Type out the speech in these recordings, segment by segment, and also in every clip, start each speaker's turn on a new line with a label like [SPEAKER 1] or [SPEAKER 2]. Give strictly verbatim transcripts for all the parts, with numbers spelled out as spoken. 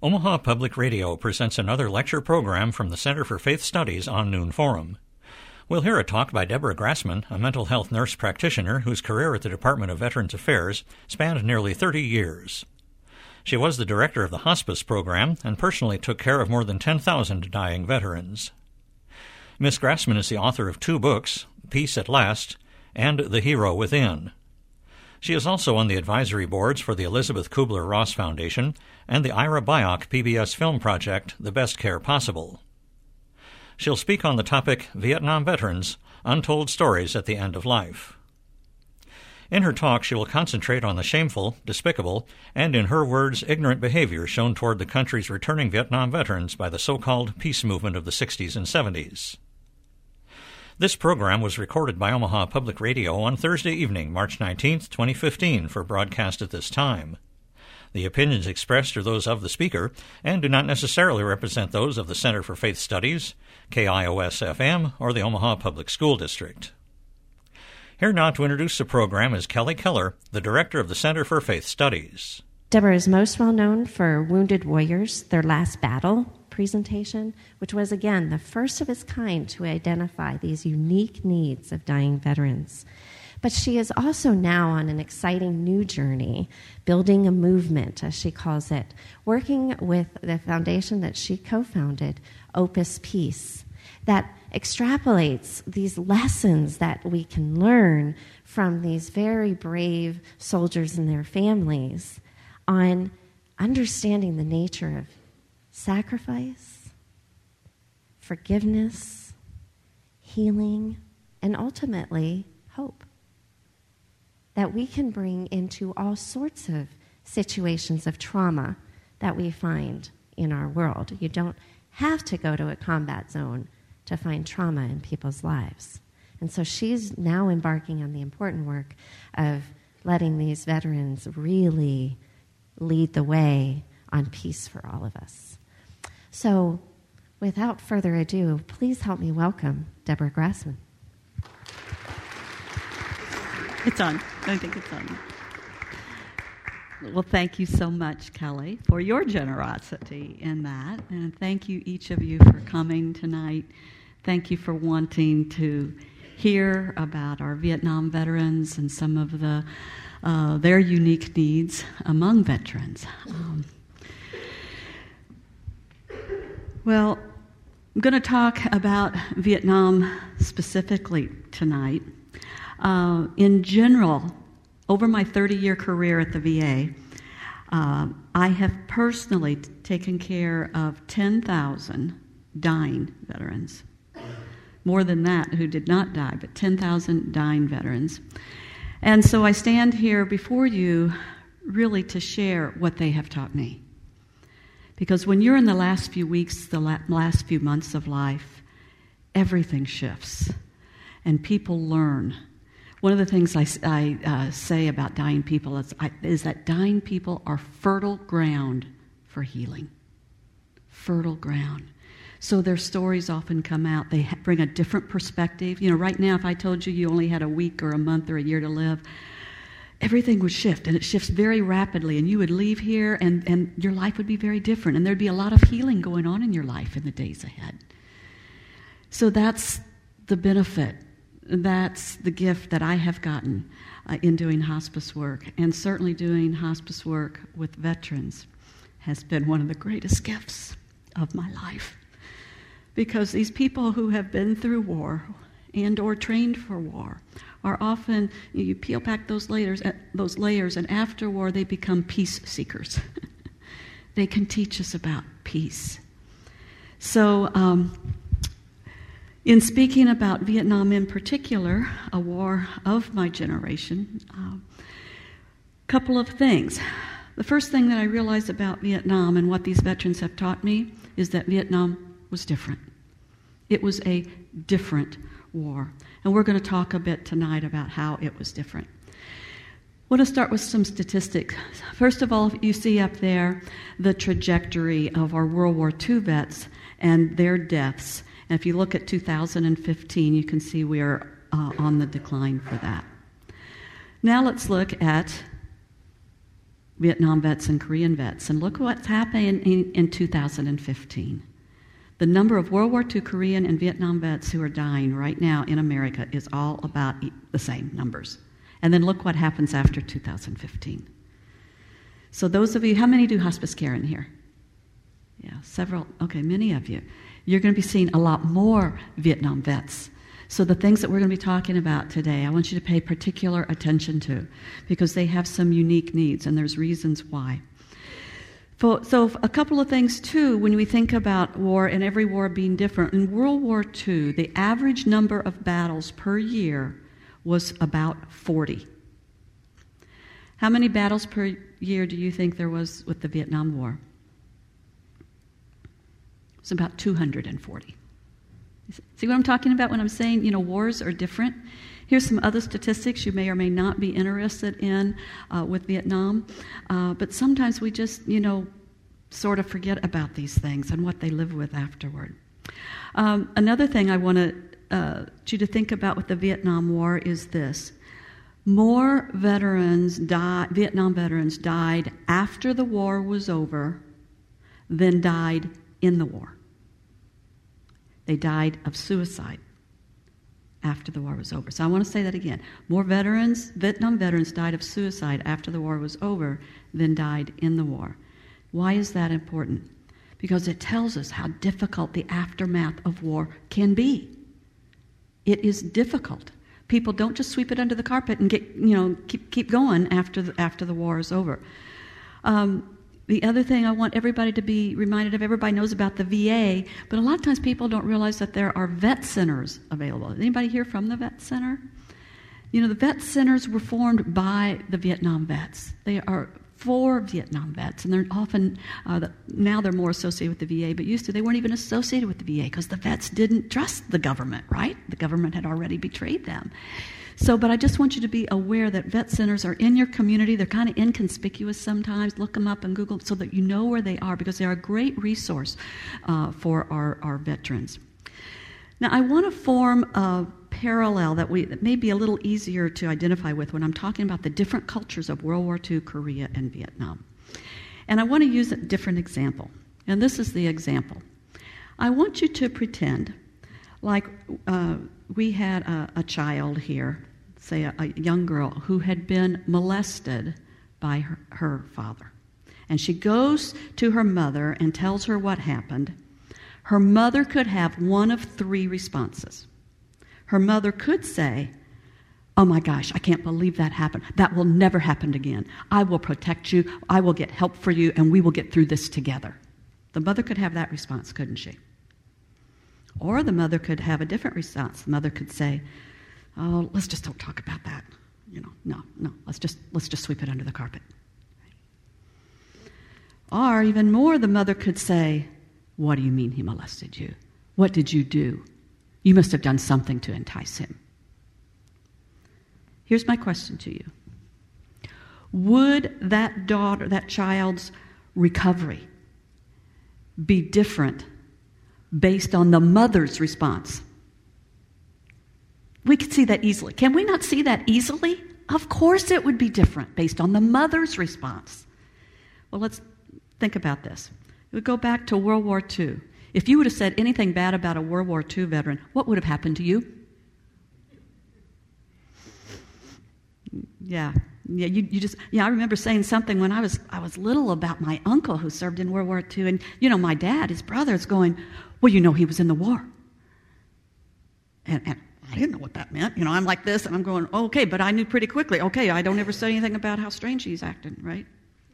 [SPEAKER 1] Omaha Public Radio presents another lecture program from the Center for Faith Studies on Noon Forum. We'll hear a talk by Deborah Grassman, a mental health nurse practitioner whose career at the Department of Veterans Affairs spanned nearly thirty years. She was the director of the hospice program and personally took care of more than ten thousand dying veterans. Miz Grassman is the author of two books, Peace at Last and The Hero Within. She is also on the advisory boards for the Elizabeth Kubler-Ross Foundation and the Ira Byock P B S film project, The Best Care Possible. She'll speak on the topic Vietnam Veterans, Untold Stories at the End of Life. In her talk, she will concentrate on the shameful, despicable, and, in her words, ignorant behavior shown toward the country's returning Vietnam veterans by the so-called peace movement of the sixties and seventies. This program was recorded by Omaha Public Radio on Thursday evening, March nineteenth, twenty fifteen, for broadcast at this time. The opinions expressed are those of the speaker and do not necessarily represent those of the Center for Faith Studies, K I O S F M, or the Omaha Public School District. Here now to introduce the program is Kelly Keller, the director of the Center for Faith Studies.
[SPEAKER 2] Deborah is most well known for Wounded Warriors, Their Last Battle presentation, which was, again, the first of its kind to identify these unique needs of dying veterans. But she is also now on an exciting new journey, building a movement, as she calls it, working with the foundation that she co-founded, Opus Peace, that extrapolates these lessons that we can learn from these very brave soldiers and their families on understanding the nature of sacrifice, forgiveness, healing, and ultimately hope that we can bring into all sorts of situations of trauma that we find in our world. You don't have to go to a combat zone to find trauma in people's lives. And so she's now embarking on the important work of letting these veterans really lead the way on peace for all of us. So, without further ado, please help me welcome Deborah Grassman.
[SPEAKER 3] It's on. I think it's on. Well, thank you so much, Kelly, for your generosity in that. And thank you, each of you, for coming tonight. Thank you for wanting to hear about our Vietnam veterans and some of the uh, their unique needs among veterans. Um, well, I'm going to talk about Vietnam specifically tonight. Uh, in general, over my thirty-year career at the V A, uh, I have personally t- taken care of ten thousand dying veterans. More than that who did not die, but ten thousand dying veterans. And so I stand here before you really to share what they have taught me. Because when you're in the last few weeks, the la- last few months of life, everything shifts and people learn. One of the things I, I uh, say about dying people is, I, is that dying people are fertile ground for healing. Fertile ground. So their stories often come out. They ha- bring a different perspective. You know, right now, if I told you you only had a week or a month or a year to live, everything would shift, and it shifts very rapidly, and you would leave here, and, and your life would be very different, and there'd be a lot of healing going on in your life in the days ahead. So that's the benefit. That's the gift that I have gotten uh, in doing hospice work, and certainly doing hospice work with veterans has been one of the greatest gifts of my life. Because these people who have been through war and or trained for war are often, you peel back those layers, those layers, and after war they become peace seekers. They can teach us about peace. So, um, in speaking about Vietnam in particular, a war of my generation, a um, couple of things. The first thing that I realized about Vietnam and what these veterans have taught me is that Vietnam was different. It was a different war. And we're going to talk a bit tonight about how it was different. I want to start with some statistics. First of all, you see up there the trajectory of our World War Two vets and their deaths. And if you look at two thousand fifteen, you can see we are uh, on the decline for that. Now let's look at Vietnam vets and Korean vets. And look what's happening in, in two thousand fifteen. The number of World War Two Korean and Vietnam vets who are dying right now in America is all about the same numbers. And then look what happens after two thousand fifteen. So those of you, how many do hospice care in here? Yeah, several. Okay, many of you. You're going to be seeing a lot more Vietnam vets. So the things that we're going to be talking about today, I want you to pay particular attention to, because they have some unique needs, and there's reasons why. So a couple of things, too, when we think about war and every war being different. In World War Two, the average number of battles per year was about forty. How many battles per year do you think there was with the Vietnam War? It was about two hundred forty. See what I'm talking about when I'm saying, you know, wars are different? Here's some other statistics you may or may not be interested in uh, with Vietnam. Uh, but sometimes we just, you know, sort of forget about these things and what they live with afterward. Um, another thing I want to, uh, you to think about with the Vietnam War is this. More veterans die, Vietnam veterans died after the war was over than died in the war. They died of suicide after the war was over. So I want to say that again. More veterans, Vietnam veterans died of suicide after the war was over than died in the war. Why is that important? Because it tells us how difficult the aftermath of war can be. It is difficult. People don't just sweep it under the carpet and get, you know, keep keep going after the, after the war is over. Um, The other thing I want everybody to be reminded of, everybody knows about the V A, but a lot of times people don't realize that there are vet centers available. Anybody here from the vet center? You know, the vet centers were formed by the Vietnam vets. They are for Vietnam vets, and they're often, uh, the, now they're more associated with the V A, but used to they weren't even associated with the V A because the vets didn't trust the government, right? The government had already betrayed them. So, but I just want you to be aware that vet centers are in your community. They're kind of inconspicuous sometimes. Look them up and Google so that you know where they are, because they're a great resource uh, for our, our veterans. Now, I want to form a parallel that we that may be a little easier to identify with when I'm talking about the different cultures of World War Two, Korea, and Vietnam. And I want to use a different example. And this is the example. I want you to pretend like uh, we had a, a child here, say a, a young girl, who had been molested by her, her father. And she goes to her mother and tells her what happened. Her mother could have one of three responses. Her mother could say, "Oh my gosh, I can't believe that happened. That will never happen again. I will protect you. I will get help for you, and we will get through this together." The mother could have that response, couldn't she? Or the mother could have a different response. The mother could say, "Oh, let's just don't talk about that. You know, no, no, let's just let's just sweep it under the carpet." Or even more, the mother could say, "What do you mean he molested you? What did you do? You must have done something to entice him." Here's my question to you. Would that daughter, that child's recovery be different based on the mother's response? We could see that easily. Can we not see that easily? Of course it would be different based on the mother's response. Well, let's think about this. We would go back to World War Two. If you would have said anything bad about a World War Two veteran, what would have happened to you? Yeah, yeah. You, you just yeah. I remember saying something when I was I was little about my uncle who served in World War Two, and you know, my dad, his brother, is going, "Well, you know, he was in the war," and, and I didn't know what that meant. You know, I'm like this, and I'm going, oh, "Okay," but I knew pretty quickly. Okay, I don't ever say anything about how strange he's acting, right?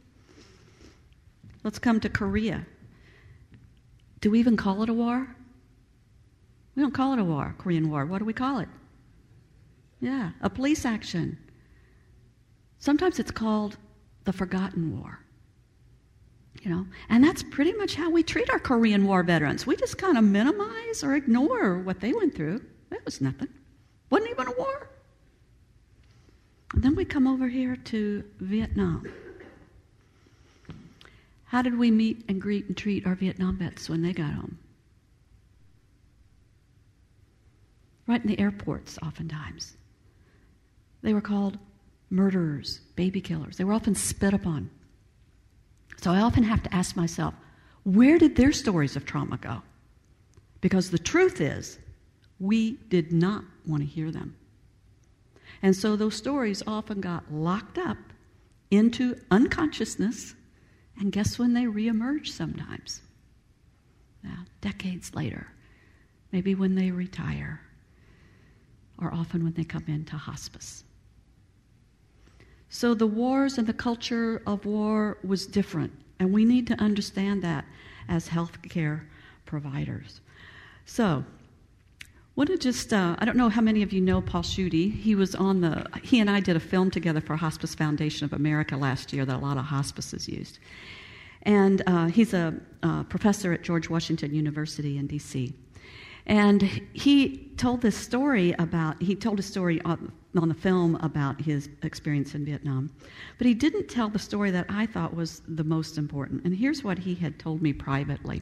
[SPEAKER 3] Let's come to Korea. Do we even call it a war? We don't call it a war, Korean War. What do we call it? Yeah, a police action. Sometimes it's called the Forgotten War. You know, and that's pretty much how we treat our Korean War veterans. We just kind of minimize or ignore what they went through. That was nothing. Wasn't even a war. And then we come over here to Vietnam. How did we meet and greet and treat our Vietnam vets when they got home? Right in the airports, oftentimes. They were called murderers, baby killers. They were often spit upon. So I often have to ask myself, where did their stories of trauma go? Because the truth is, we did not want to hear them. And so those stories often got locked up into unconsciousness, and guess when they reemerge sometimes? Now, decades later, maybe when they retire, or often when they come into hospice. So the wars and the culture of war was different, and we need to understand that as healthcare providers. So, want to just, uh, I don't know how many of you know Paul Schutte. He was on the, he and I did a film together for Hospice Foundation of America last year that a lot of hospices used. And uh, he's a, a professor at George Washington University in D C And he told this story about, he told a story on, on the film about his experience in Vietnam. But he didn't tell the story that I thought was the most important. And here's what he had told me privately.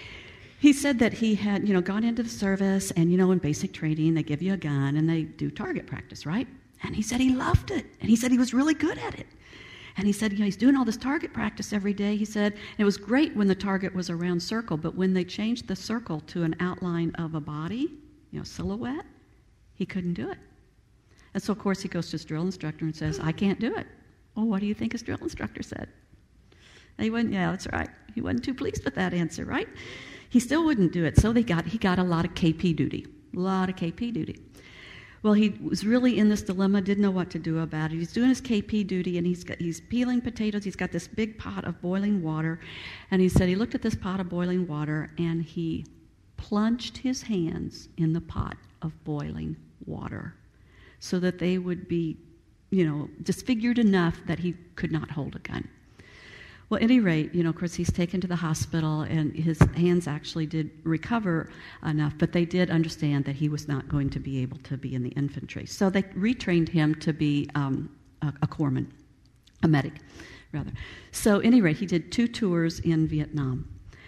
[SPEAKER 3] He said that he had, you know, gone into the service, and, you know, in basic training, they give you a gun and they do target practice, right? And he said he loved it. And he said he was really good at it. And he said, you know, he's doing all this target practice every day. He said, and it was great when the target was a round circle, but when they changed the circle to an outline of a body, you know, silhouette, he couldn't do it. And so, of course, he goes to his drill instructor and says, I can't do it. Well, what do you think his drill instructor said? And he went, yeah, that's right. He wasn't too pleased with that answer, right? He still wouldn't do it. So they got he got a lot of K P duty, a lot of K P duty. Well, he was really in this dilemma, didn't know what to do about it. He's doing his K P duty, and he's got, he's peeling potatoes. He's got this big pot of boiling water, and he said he looked at this pot of boiling water, and he plunged his hands in the pot of boiling water so that they would be, you know, disfigured enough that he could not hold a gun. Well, at any rate, you know, of course, he's taken to the hospital, and his hands actually did recover enough, but they did understand that he was not going to be able to be in the infantry. So they retrained him to be um, a, a corpsman, a medic, rather. So at any rate, he did two tours in Vietnam.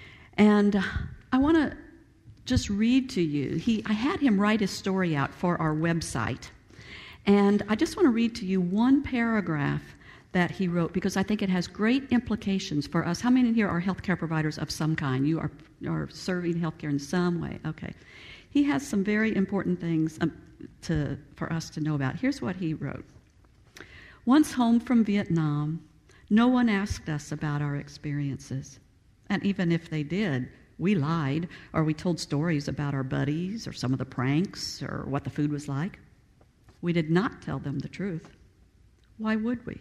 [SPEAKER 3] And I want to just read to you. He, I had him write his story out for our website. And I just want to read to you one paragraph that he wrote, because I think it has great implications for us. How many in here are healthcare providers of some kind? You are, are serving healthcare in some way. Okay. He has some very important things um, to, for us to know about. Here's what he wrote. Once home from Vietnam, no one asked us about our experiences. And even if they did, we lied, or we told stories about our buddies, or some of the pranks, or what the food was like. We did not tell them the truth. Why would we?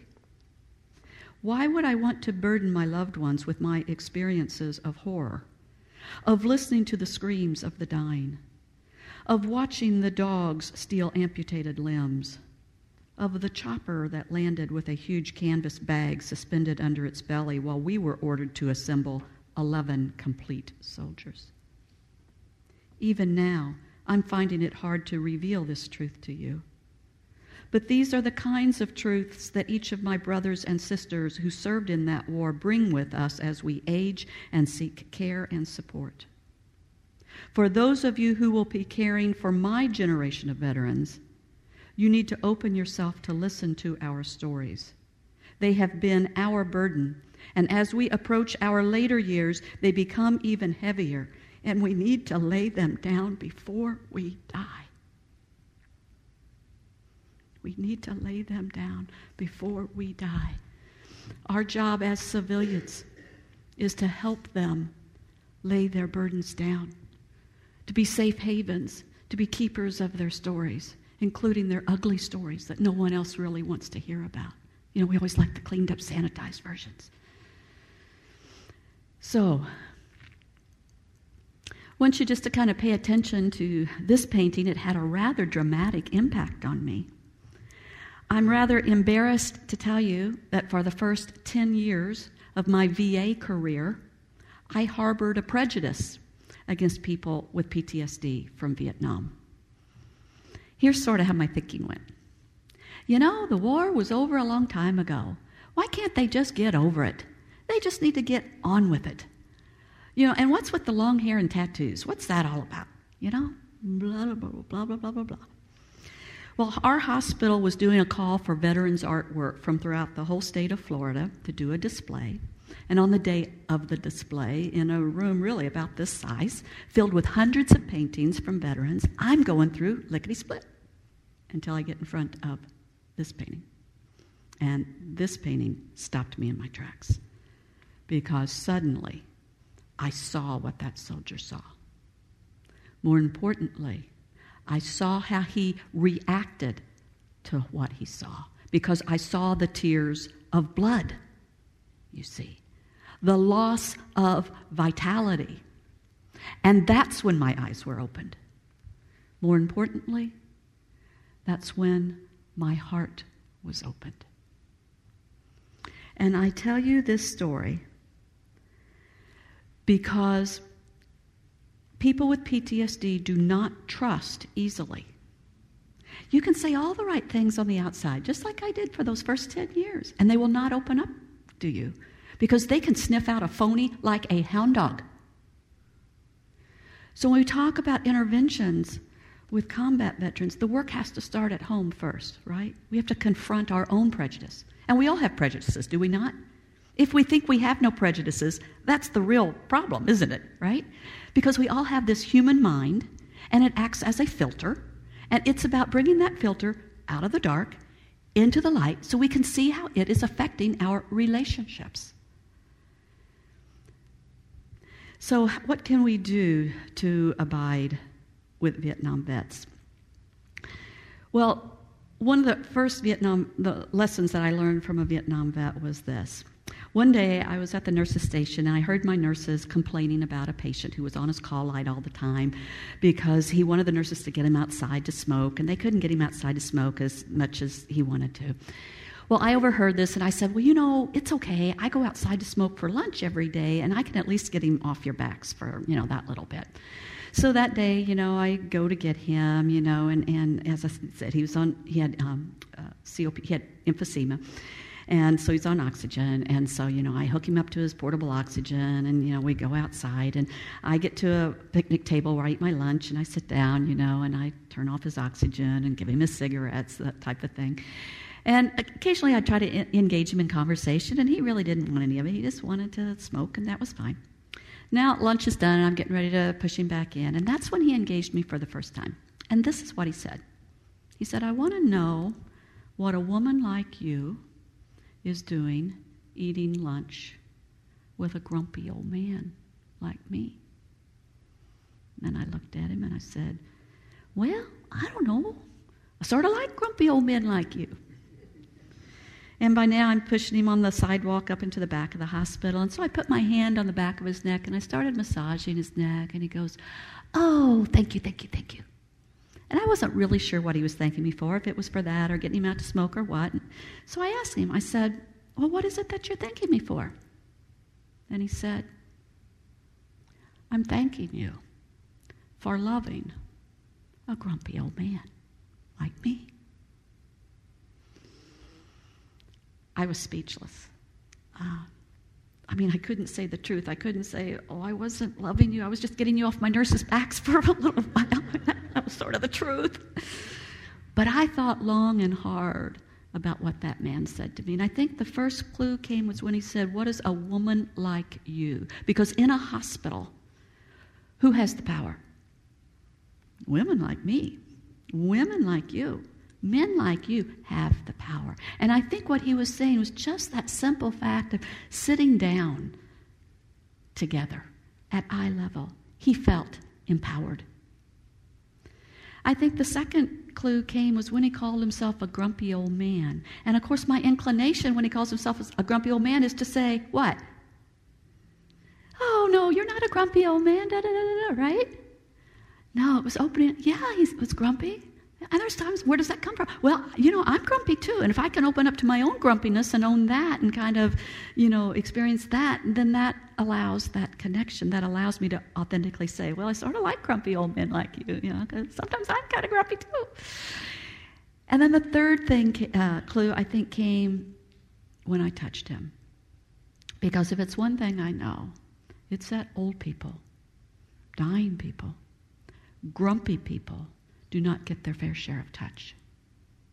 [SPEAKER 3] Why would I want to burden my loved ones with my experiences of horror, of listening to the screams of the dying, of watching the dogs steal amputated limbs, of the chopper that landed with a huge canvas bag suspended under its belly while we were ordered to assemble eleven complete soldiers? Even now, I'm finding it hard to reveal this truth to you. But these are the kinds of truths that each of my brothers and sisters who served in that war bring with us as we age and seek care and support. For those of you who will be caring for my generation of veterans, you need to open yourself to listen to our stories. They have been our burden, and as we approach our later years, they become even heavier, and we need to lay them down before we die. We need to lay them down before we die. Our job as civilians is to help them lay their burdens down, to be safe havens, to be keepers of their stories, including their ugly stories that no one else really wants to hear about. You know, we always like the cleaned up, sanitized versions. So, I want you just to kind of pay attention to this painting. It had a rather dramatic impact on me. I'm rather embarrassed to tell you that for the first ten years of my V A career, I harbored a prejudice against people with P T S D from Vietnam. Here's sort of how my thinking went. You know, the war was over a long time ago. Why can't they just get over it? They just need to get on with it. You know, and what's with the long hair and tattoos? What's that all about? You know, blah, blah, blah, blah, blah, blah, blah, blah. Well, our hospital was doing a call for veterans artwork from throughout the whole state of Florida to do a display. And on the day of the display, in a room really about this size, filled with hundreds of paintings from veterans, I'm going through lickety-split until I get in front of this painting. And this painting stopped me in my tracks because suddenly I saw what that soldier saw. More importantly, I saw how he reacted to what he saw because I saw the tears of blood, you see, the loss of vitality. And that's when my eyes were opened. More importantly, that's when my heart was opened. And I tell you this story because people with P T S D do not trust easily. You can say all the right things on the outside, just like I did for those first ten years, and they will not open up to you because they can sniff out a phony like a hound dog. So when we talk about interventions with combat veterans, the work has to start at home first, right? We have to confront our own prejudice. And we all have prejudices, do we not? If we think we have no prejudices, that's the real problem, isn't it, right? Because we all have this human mind, and it acts as a filter, and it's about bringing that filter out of the dark into the light so we can see how it is affecting our relationships. So what can we do to abide with Vietnam vets? Well, one of the first Vietnam the lessons that I learned from a Vietnam vet was this. One day I was at the nurse's station and I heard my nurses complaining about a patient who was on his call light all the time because he wanted the nurses to get him outside to smoke, and they couldn't get him outside to smoke as much as he wanted to. Well, I overheard this and I said, well, you know, it's okay. I go outside to smoke for lunch every day and I can at least get him off your backs for, you know, that little bit. So that day, you know, I go to get him, you know, and, and as I said, he was on, he had um, uh, C O P, he had emphysema. And so he's on oxygen, and so, you know, I hook him up to his portable oxygen, and, you know, we go outside, and I get to a picnic table where I eat my lunch, and I sit down, you know, and I turn off his oxygen and give him his cigarettes, that type of thing. And occasionally I'd try to I- engage him in conversation, and he really didn't want any of it. He just wanted to smoke, and that was fine. Now lunch is done, and I'm getting ready to push him back in, and that's when he engaged me for the first time. And this is what he said. He said, I want to know what a woman like you is doing eating lunch with a grumpy old man like me. And I looked at him and I said, well, I don't know. I sort of like grumpy old men like you. And by now I'm pushing him on the sidewalk up into the back of the hospital. And so I put my hand on the back of his neck and I started massaging his neck. And he goes, oh, thank you, thank you, thank you. And I wasn't really sure what he was thanking me for, if it was for that or getting him out to smoke or what. So I asked him, I said, well, what is it that you're thanking me for? And he said, I'm thanking you for loving a grumpy old man like me. I was speechless. Uh, I mean, I couldn't say the truth. I couldn't say, oh, I wasn't loving you. I was just getting you off my nurse's backs for a little while. That was sort of the truth. But I thought long and hard about what that man said to me. And I think the first clue came was when he said, what is a woman like you? Because in a hospital, who has the power? Women like me. Women like you. Men like you have the power. And I think what he was saying was just that simple fact of sitting down together at eye level. He felt empowered. I think the second clue came was when he called himself a grumpy old man. And of course my inclination when he calls himself a grumpy old man is to say, what? Oh, no, you're not a grumpy old man, da da da da, right? No, it was opening, yeah, he was grumpy. And there's times, where does that come from? Well, you know, I'm grumpy too. And if I can open up to my own grumpiness and own that and kind of, you know, experience that, then that allows that connection. That allows me to authentically say, well, I sort of like grumpy old men like you, you know, because sometimes I'm kind of grumpy too. And then the third thing, uh, clue, I think, came when I touched him. Because if it's one thing I know, it's that old people, dying people, grumpy people, do not get their fair share of touch.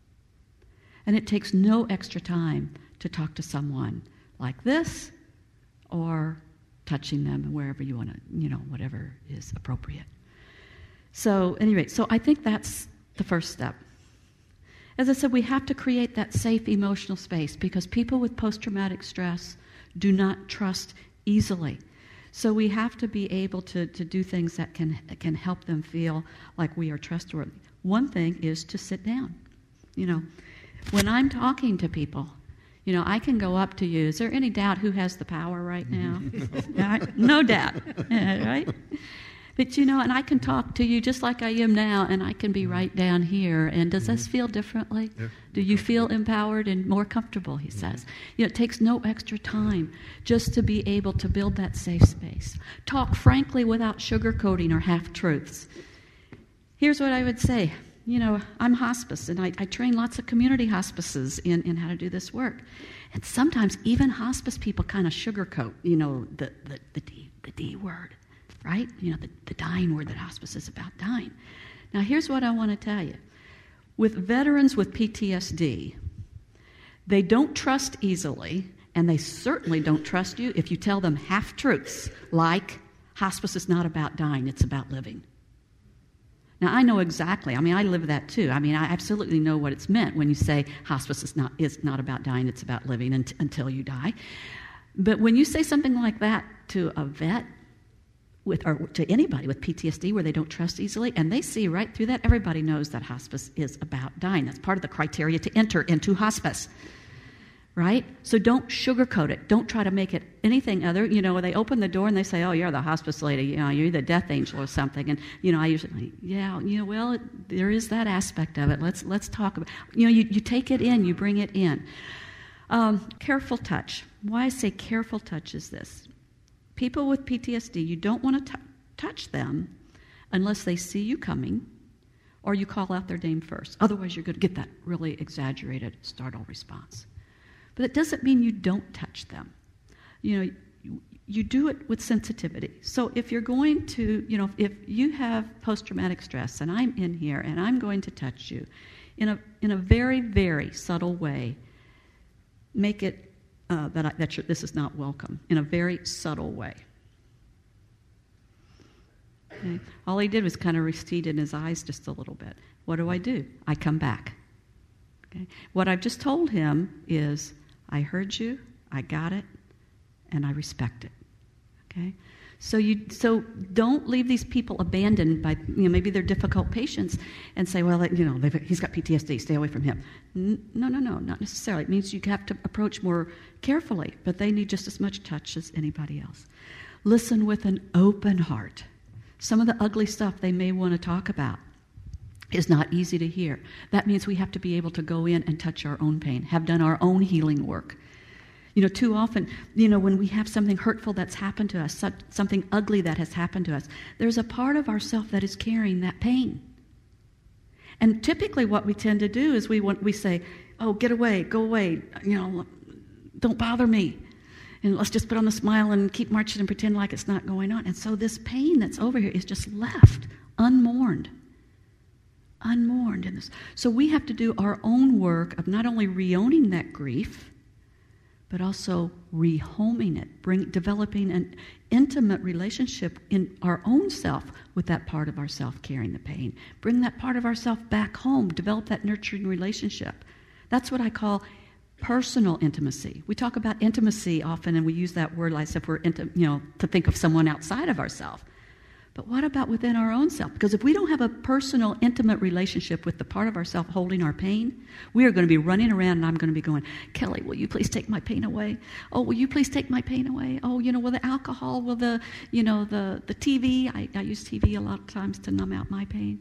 [SPEAKER 3] And it takes no extra time to talk to someone like this or touching them wherever you want to, you know, whatever is appropriate. So, anyway, so I think that's the first step. As I said, we have to create that safe emotional space because people with post-traumatic stress do not trust easily. So we have to be able to, to do things that can, can help them feel like we are trustworthy. One thing is to sit down. You know, when I'm talking to people, you know, I can go up to you. Is there any doubt who has the power right now? No doubt, right? But, you know, and I can talk to you just like I am now, and I can be right down here. And does this feel differently? Yeah. Do you feel empowered and more comfortable, he says. You know, it takes no extra time just to be able to build that safe space. Talk frankly without sugarcoating or half-truths. Here's what I would say. You know, I'm hospice, and I, I train lots of community hospices in, in how to do this work. And sometimes even hospice people kind of sugarcoat, you know, the, the, the, D, the D word. Right? You know, the, the dying word that hospice is about dying. Now, here's what I want to tell you. With veterans with P T S D, they don't trust easily, and they certainly don't trust you if you tell them half-truths, like hospice is not about dying, it's about living. Now, I know exactly. I mean, I live that too. I mean, I absolutely know what it's meant when you say hospice is not, is not about dying, it's about living unt- until you die. But when you say something like that to a vet, with or to anybody with P T S D where they don't trust easily, and they see right through that, everybody knows that hospice is about dying. That's part of the criteria to enter into hospice, right? So don't sugarcoat it. Don't try to make it anything other. You know, when they open the door and they say, oh, you're the hospice lady, you know, you're the death angel or something. And, you know, I usually, yeah, you know, well, it, there is that aspect of it. Let's let's talk about, you know, you, you take it in, you bring it in. Um, careful touch. Why I say careful touch is this. People with P T S D, you don't want to t- touch them unless they see you coming or you call out their name first. Otherwise, you're going to get that really exaggerated startle response. But it doesn't mean you don't touch them. You know, you, you do it with sensitivity. So if you're going to, you know, if you have post-traumatic stress and I'm in here and I'm going to touch you in a in a very, very subtle way, make it Uh, that, I, that this is not welcome, in a very subtle way. Okay. All he did was kind of recede in his eyes just a little bit. What do I do? I come back. Okay. What I've just told him is, I heard you, I got it, and I respect it. Okay. So you so don't leave these people abandoned by, you know, maybe they're difficult patients and say, well, you know, he's got P T S D, stay away from him. No, no, no, not necessarily. It means you have to approach more carefully, but they need just as much touch as anybody else. Listen with an open heart. Some of the ugly stuff they may want to talk about is not easy to hear. That means we have to be able to go in and touch our own pain, have done our own healing work. You know, too often, you know, when we have something hurtful that's happened to us, something ugly that has happened to us, there's a part of ourself that is carrying that pain. And typically what we tend to do is we want, we say, oh, get away, go away, you know, don't bother me. And let's just put on the smile and keep marching and pretend like it's not going on. And so this pain that's over here is just left unmourned. Unmourned in this. So we have to do our own work of not only re-owning that grief, but also rehoming it, bring, developing an intimate relationship in our own self with that part of ourself carrying the pain. Bring that part of ourself back home, develop that nurturing relationship. That's what I call personal intimacy. We talk about intimacy often, and we use that word like if we're, inti- you know, to think of someone outside of ourselves. But what about within our own self? Because if we don't have a personal, intimate relationship with the part of ourself holding our pain, we are going to be running around and I'm going to be going, Kelly, will you please take my pain away? Oh, will you please take my pain away? Oh, you know, will the alcohol, will the, you know, the, the T V, I, I use T V a lot of times to numb out my pain.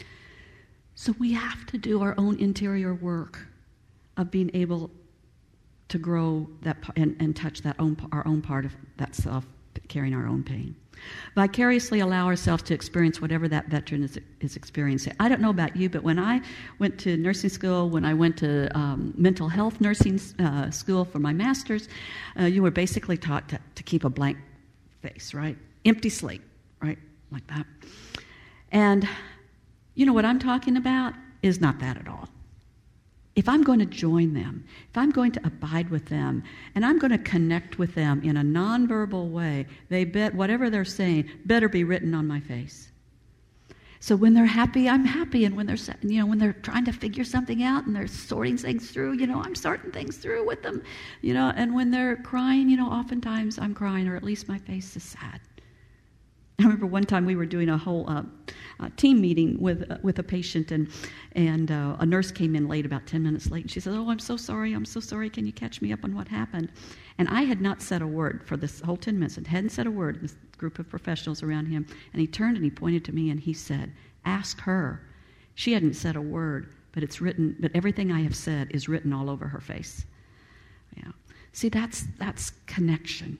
[SPEAKER 3] So we have to do our own interior work of being able to grow that and, and touch that own our own part of that self, carrying our own pain. Vicariously allow ourselves to experience whatever that veteran is, is experiencing. I don't know about you, but when I went to nursing school, when I went to um, mental health nursing uh, school for my master's, uh, you were basically taught to, to keep a blank face, right? Empty slate, right? Like that. And you know what I'm talking about is not that at all. if I'm going to join them, if I'm going to abide with them, and I'm going to connect with them in a nonverbal way, they bet whatever they're saying better be written on my face. So when they're happy, I'm happy, and when they're, you know, when they're trying to figure something out and they're sorting things through, you know, I'm sorting things through with them, you know. And when they're crying, you know, oftentimes I'm crying, or at least my face is sad. I remember one time we were doing a whole uh, uh, team meeting with uh, with a patient, and and uh, a nurse came in late, about ten minutes late, and she said, "Oh, I'm so sorry, I'm so sorry. Can you catch me up on what happened?" And I had not said a word for this whole ten minutes, and hadn't said a word. This group of professionals around him, and he turned and he pointed to me and he said, "Ask her." She hadn't said a word, but it's written. But everything I have said is written all over her face. Yeah. See, that's that's connection.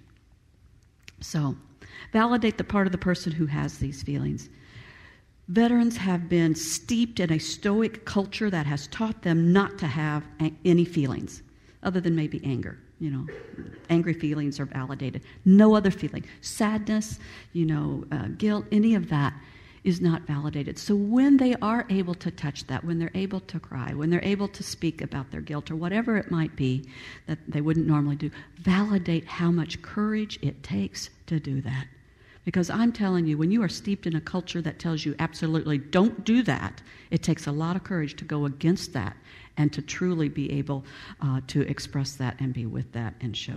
[SPEAKER 3] So, validate the part of the person who has these feelings. Veterans have been steeped in a stoic culture that has taught them not to have a- any feelings, other than maybe anger. You know, angry feelings are validated. No other feeling. Sadness, you know, uh, guilt, any of that is not validated. So when they are able to touch that, when they're able to cry, when they're able to speak about their guilt or whatever it might be that they wouldn't normally do, validate how much courage it takes to do that. Because I'm telling you, when you are steeped in a culture that tells you absolutely don't do that, it takes a lot of courage to go against that and to truly be able uh, to express that and be with that and show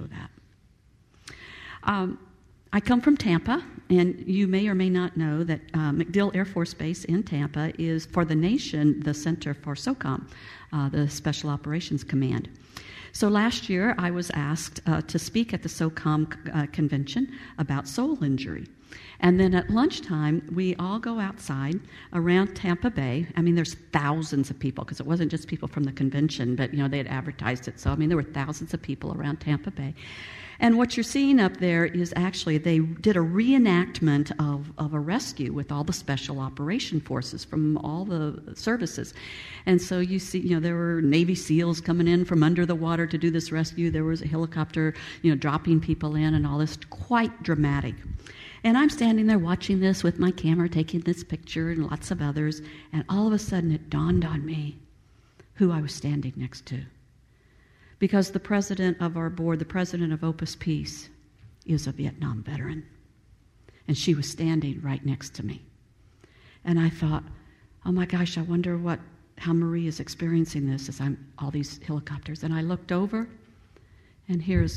[SPEAKER 3] that. Um, I come from Tampa, and you may or may not know that uh, MacDill Air Force Base in Tampa is, for the nation, the center for SOCOM, uh, the Special Operations Command. So last year, I was asked uh, to speak at the SOCOM uh, convention about soul injury. And then at lunchtime, we all go outside around Tampa Bay. I mean, there's thousands of people, because it wasn't just people from the convention, but, you know, they had advertised it. So, I mean, there were thousands of people around Tampa Bay. And what you're seeing up there is actually they did a reenactment of, of a rescue with all the special operation forces from all the services. And so you see, you know, there were Navy SEALs coming in from under the water to do this rescue. There was a helicopter, you know, dropping people in and all this, quite dramatic. And I'm standing there watching this with my camera, taking this picture and lots of others, and all of a sudden it dawned on me who I was standing next to. Because the president of our board, the president of Opus Peace, is a Vietnam veteran. And she was standing right next to me. And I thought, oh my gosh, I wonder what how Marie is experiencing this as I'm all these helicopters. And I looked over, and here's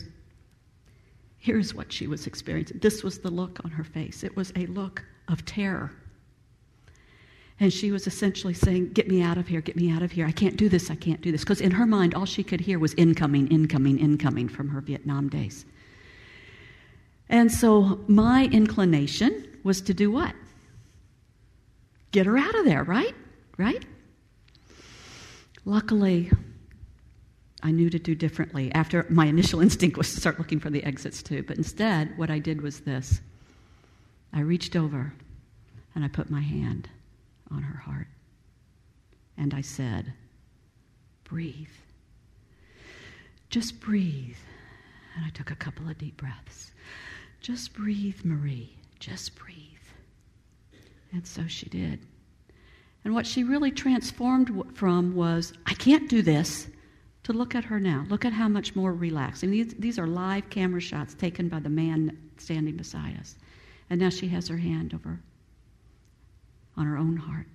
[SPEAKER 3] here's what she was experiencing. This was the look on her face. It was a look of terror. And she was essentially saying, get me out of here, get me out of here. I can't do this, I can't do this. Because in her mind, all she could hear was incoming, incoming, incoming from her Vietnam days. And so my inclination was to do what? Get her out of there, right? Right? Luckily, I knew to do differently. After my initial instinct was to start looking for the exits too. But instead, what I did was this. I reached over and I put my hand on her heart. And I said, breathe. Just breathe. And I took a couple of deep breaths. Just breathe, Marie. Just breathe. And so she did. And what she really transformed from was, I can't do this, to look at her now. Look at how much more relaxed. And these, these are live camera shots taken by the man standing beside us. And now she has her hand over on her own heart.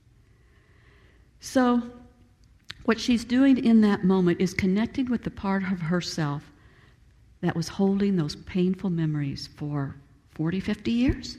[SPEAKER 3] So what she's doing in that moment is connecting with the part of herself that was holding those painful memories for forty, fifty years.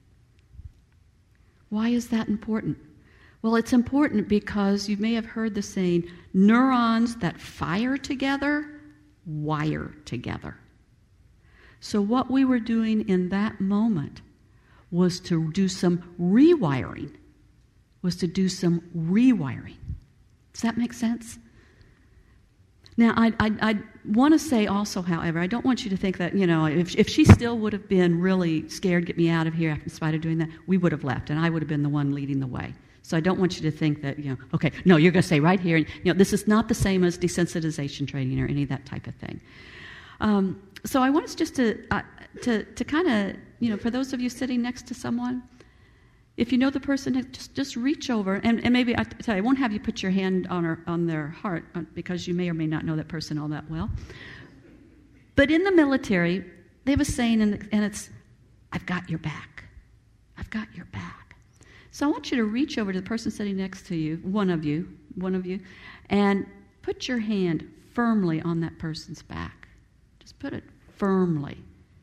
[SPEAKER 3] Why is that important? Well, it's important because you may have heard the saying, neurons that fire together wire together. So what we were doing in that moment was to do some rewiring, was to do some rewiring. Does that make sense? Now, I, I, I want to say also, however, I don't want you to think that, you know, if, if she still would have been really scared, get me out of here in spite of doing that, we would have left, and I would have been the one leading the way. So I don't want you to think that, you know, okay, no, you're going to stay right here. And, you know, this is not the same as desensitization training or any of that type of thing. Um, so I want us just to, uh, to, to kind of, you know, for those of you sitting next to someone, If you know the person, just just reach over, and, and maybe I tell you, I won't have you put your hand on her, on their heart because you may or may not know that person all that well. But in the military, they have a saying, and, and it's, "I've got your back. I've got your back." So I want you to reach over to the person sitting next to you, one of you, one of you, and put your hand firmly on that person's back. Just put it firmly.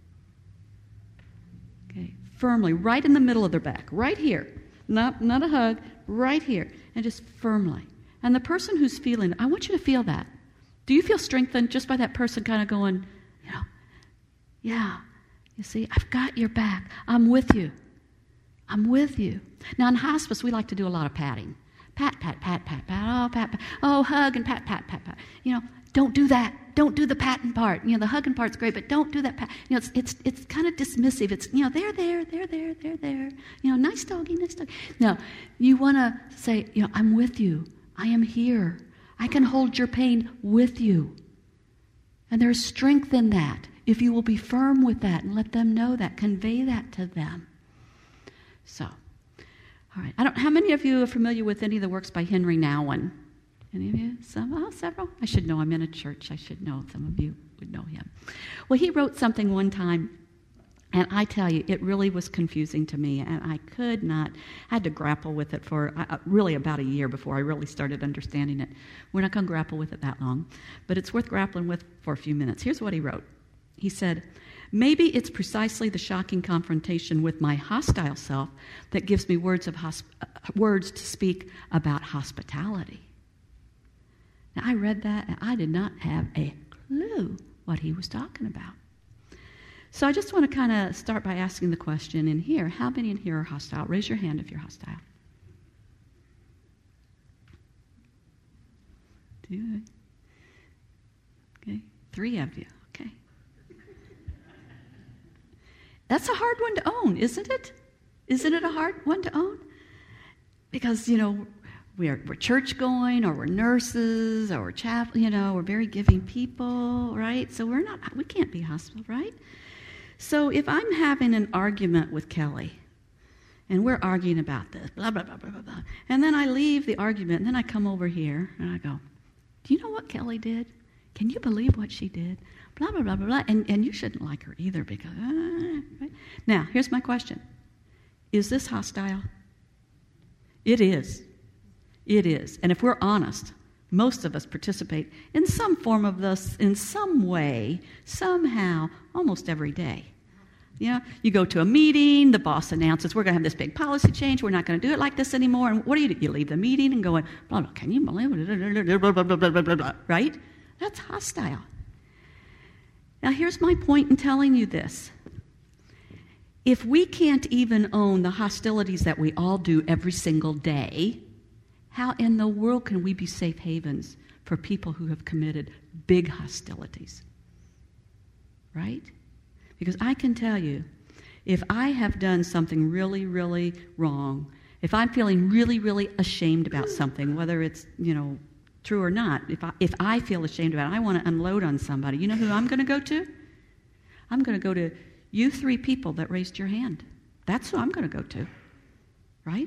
[SPEAKER 3] Okay, firmly, right in the middle of their back, right here. Not, not a hug, right here, and just firmly. And the person who's feeling it, I want you to feel that. Do you feel strengthened just by that person kind of going, you know, yeah, you see, I've got your back. I'm with you. I'm with you. Now, in hospice, we like to do a lot of patting. Pat, pat, pat, pat, pat, oh, pat, pat, oh, hug and pat, pat, pat, pat. You know, don't do that. Don't do the patting part. You know, the hugging part's great, but don't do that pat. You know, it's it's it's kind of dismissive. It's, you know, they're there, they're there, they're there. You know, nice doggy, nice doggy. No, you want to say, you know, I'm with you. I am here. I can hold your pain with you. And there's strength in that if you will be firm with that and let them know that, convey that to them. So, all right. I don't. How many of you are familiar with any of the works by Henry Nouwen? Any of you? Some? Oh, several? I should know. I'm in a church. I should know. Some of you would know him. Well, he wrote something one time, and I tell you, it really was confusing to me, and I could not, I had to grapple with it for uh, really about a year before I really started understanding it. We're not going to grapple with it that long, but it's worth grappling with for a few minutes. Here's what he wrote. He said, "Maybe it's precisely the shocking confrontation with my hostile self that gives me words of hosp- uh, words to speak about hospitality." Now, I read that, and I did not have a clue what he was talking about. So I just want to kind of start by asking the question in here, how many in here are hostile? Raise your hand if you're hostile. Two. Okay, three of you. Okay. That's a hard one to own, isn't it? Isn't it a hard one to own? Because, you know, we're, we're church-going, or we're nurses, or we're chaplain, you know, we're very giving people, right? So we're not, we can't be hostile, right? So if I'm having an argument with Kelly, and we're arguing about this, blah, blah, blah, blah, blah, blah, and then I leave the argument, and then I come over here, and I go, "Do you know what Kelly did? Can you believe what she did? Blah, blah, blah, blah, blah. And, and you shouldn't like her either because, uh, right?" Now, here's my question. Is this hostile? It is. It is. And if we're honest, most of us participate in some form of this, in some way, somehow, almost every day. Yeah, you go to a meeting, the boss announces, "We're going to have this big policy change, we're not going to do it like this anymore." And what do you do? You leave the meeting and going, blah, blah, can you believe it? Blah, blah, blah, blah, blah, blah, blah, right? That's hostile. Now, here's my point in telling you this. If we can't even own the hostilities that we all do every single day, how in the world can we be safe havens for people who have committed big hostilities? Right? Because I can tell you, if I have done something really, really wrong, if I'm feeling really, really ashamed about something, whether it's, you know, true or not, if I, if I feel ashamed about it, I want to unload on somebody, you know who I'm going to go to? I'm going to go to you three people that raised your hand. That's who I'm going to go to, right?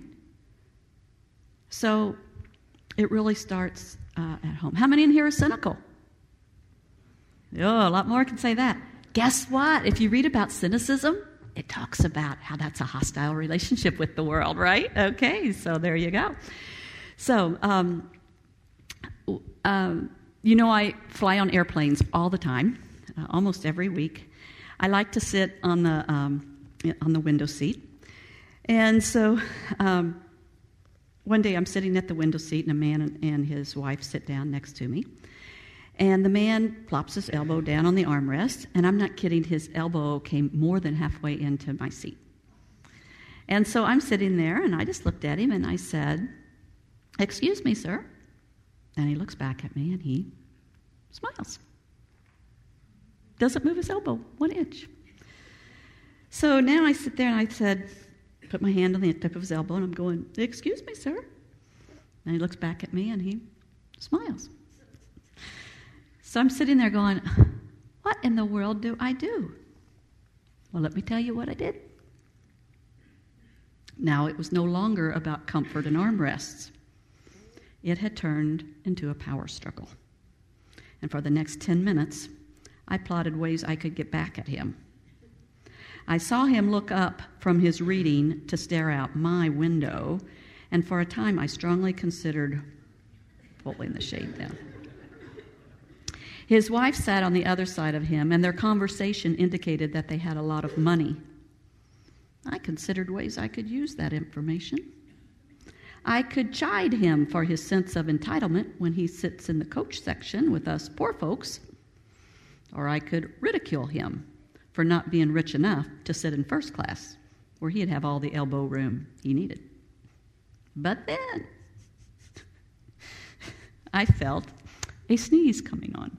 [SPEAKER 3] So it really starts uh, at home. How many in here are cynical? Oh, a lot more can say that. Guess what? If you read about cynicism, it talks about how that's a hostile relationship with the world, right? Okay, so there you go. So, um, um, you know, I fly on airplanes all the time, uh, almost every week. I like to sit on the um, on the window seat, and so um, one day I'm sitting at the window seat, and a man and his wife sit down next to me. And the man plops his elbow down on the armrest, and I'm not kidding, his elbow came more than halfway into my seat. And so I'm sitting there, and I just looked at him, and I said, "Excuse me, sir." And he looks back at me, and he smiles. Doesn't move his elbow one inch. So now I sit there, and I said, put my hand on the tip of his elbow, and I'm going, "Excuse me, sir." And he looks back at me, and he smiles. So I'm sitting there going, what in the world do I do? Well, let me tell you what I did. Now it was no longer about comfort and armrests. It had turned into a power struggle. And for the next ten minutes, I plotted ways I could get back at him. I saw him look up from his reading to stare out my window, and for a time I strongly considered pulling the shade down. His wife sat on the other side of him, and their conversation indicated that they had a lot of money. I considered ways I could use that information. I could chide him for his sense of entitlement when he sits in the coach section with us poor folks, or I could ridicule him for not being rich enough to sit in first class, where he'd have all the elbow room he needed. But then I felt a sneeze coming on.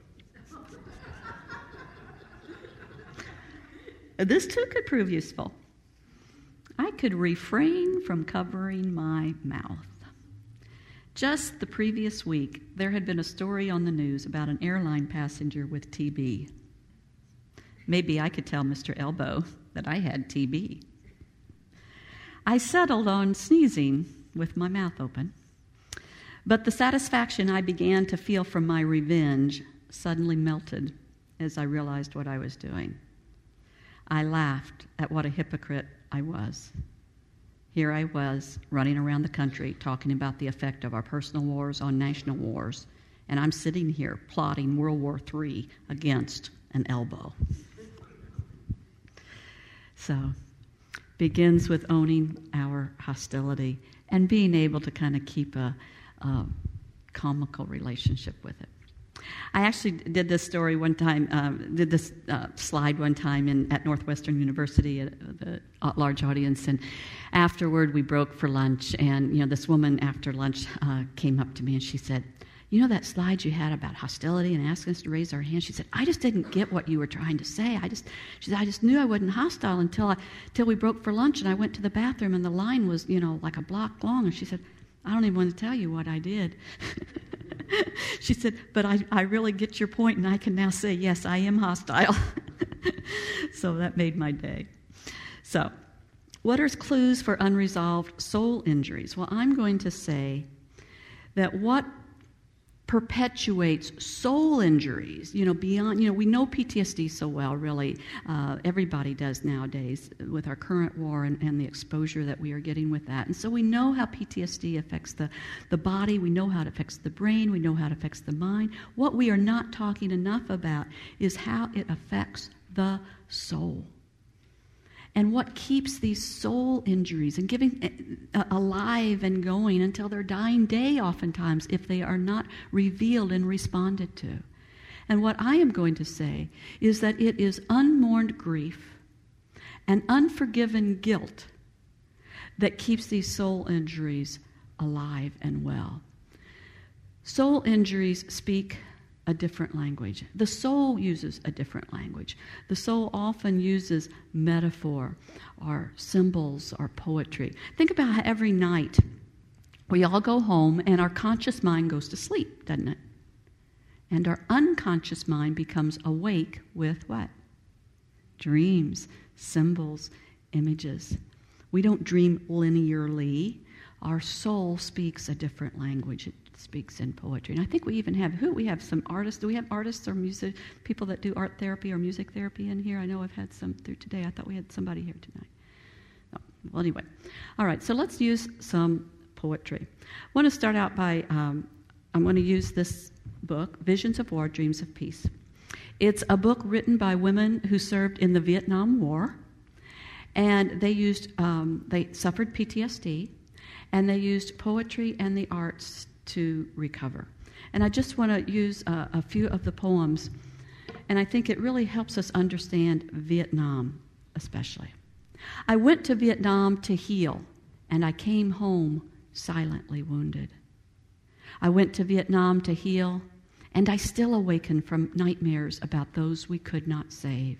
[SPEAKER 3] This too could prove useful. I could refrain from covering my mouth. Just the previous week, there had been a story on the news about an airline passenger with T B. Maybe I could tell Mister Elbow that I had T B. I settled on sneezing with my mouth open, but the satisfaction I began to feel from my revenge suddenly melted as I realized what I was doing. I laughed at what a hypocrite I was. Here I was, running around the country, talking about the effect of our personal wars on national wars, and I'm sitting here plotting World War Three against an elbow. So, begins with owning our hostility and being able to kind of keep a, a comical relationship with it. I actually did this story one time, uh, did this uh, slide one time in, at Northwestern University at the large audience, and afterward we broke for lunch, and you know this woman after lunch uh, came up to me and she said, "You know that slide you had about hostility and asking us to raise our hands?" She said, "I just didn't get what you were trying to say. I just," she said, "I just knew I wasn't hostile until I, until we broke for lunch, and I went to the bathroom and the line was, you know, like a block long." And she said, "I don't even want to tell you what I did." She said, "But I, I really get your point, and I can now say, yes, I am hostile." So that made my day. So, what are clues for unresolved soul injuries? Well, I'm going to say that what perpetuates soul injuries, you know, beyond, you know, we know P T S D so well, really. Uh, everybody does nowadays with our current war and, and the exposure that we are getting with that. And so we know how P T S D affects the, the body. We know how it affects the brain. We know how it affects the mind. What we are not talking enough about is how it affects the soul. And what keeps these soul injuries and giving uh, alive and going until their dying day oftentimes if they are not revealed and responded to. And what I am going to say is that it is unmourned grief and unforgiven guilt that keeps these soul injuries alive and well. Soul injuries speak a different language. The soul uses a different language. The soul often uses metaphor or symbols or poetry. Think about how every night we all go home and our conscious mind goes to sleep, doesn't it? And our unconscious mind becomes awake with what? Dreams, symbols, images. We don't dream linearly. Our soul speaks a different language. It speaks in poetry. And I think we even have, who? We have some artists. Do we have artists or music, people that do art therapy or music therapy in here? I know I've had some through today. I thought we had somebody here tonight. Oh, well, anyway. All right, so let's use some poetry. I want to start out by, um, I'm going to use this book, Visions of War, Dreams of Peace. It's a book written by women who served in the Vietnam War, and they used, um, they suffered P T S D, and they used poetry and the arts to recover. And I just want to use uh, a few of the poems, and I think it really helps us understand Vietnam especially. I went to Vietnam to heal, and I came home silently wounded. I went to Vietnam to heal, and I still awaken from nightmares about those we could not save.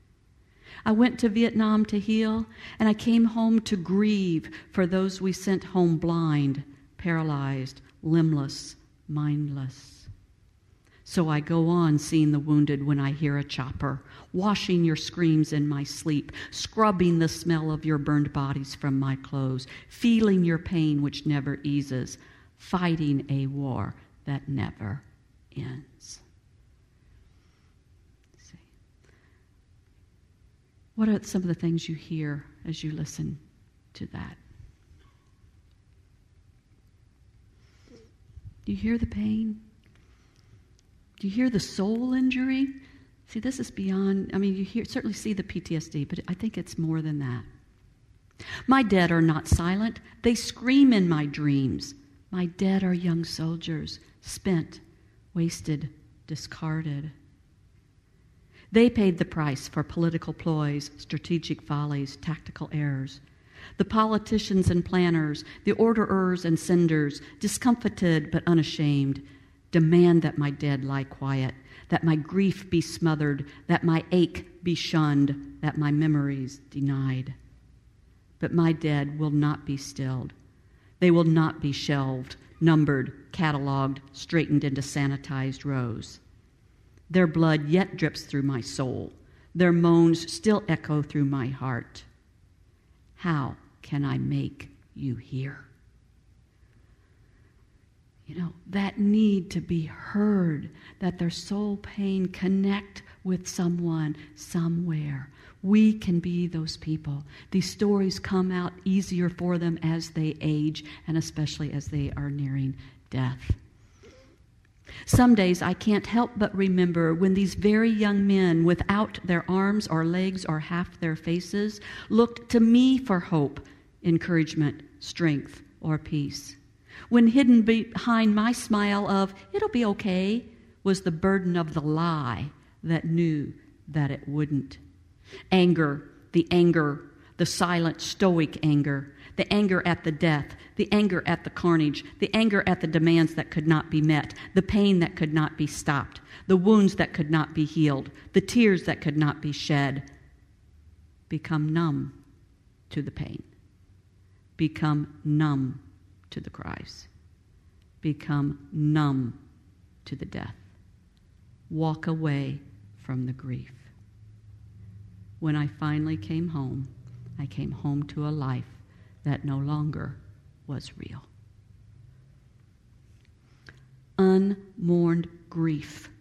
[SPEAKER 3] I went to Vietnam to heal, and I came home to grieve for those we sent home blind, paralyzed, limbless, mindless. So I go on seeing the wounded when I hear a chopper, washing your screams in my sleep, scrubbing the smell of your burned bodies from my clothes, feeling your pain which never eases, fighting a war that never ends. See. What are some of the things you hear as you listen to that? Do you hear the pain? Do you hear the soul injury? See, this is beyond, I mean, you hear, certainly see the P T S D, but I think it's more than that. My dead are not silent. They scream in my dreams. My dead are young soldiers, spent, wasted, discarded. They paid the price for political ploys, strategic follies, tactical errors. The politicians and planners, the orderers and senders, discomfited but unashamed, demand that my dead lie quiet, that my grief be smothered, that my ache be shunned, that my memories denied. But my dead will not be stilled. They will not be shelved, numbered, cataloged, straightened into sanitized rows. Their blood yet drips through my soul. Their moans still echo through my heart. How can I make you hear? You know, that need to be heard, that their soul pain connect with someone somewhere. We can be those people. These stories come out easier for them as they age, and especially as they are nearing death. Some days I can't help but remember when these very young men, without their arms or legs or half their faces, looked to me for hope, encouragement, strength, or peace. When hidden behind my smile of, it'll be okay, was the burden of the lie that knew that it wouldn't. Anger, the anger, the silent, stoic anger, the anger at the death, the anger at the carnage, the anger at the demands that could not be met, the pain that could not be stopped, the wounds that could not be healed, the tears that could not be shed. Become numb to the pain. Become numb to the cries. Become numb to the death. Walk away from the grief. When I finally came home, I came home to a life that no longer was real. Unmourned grief.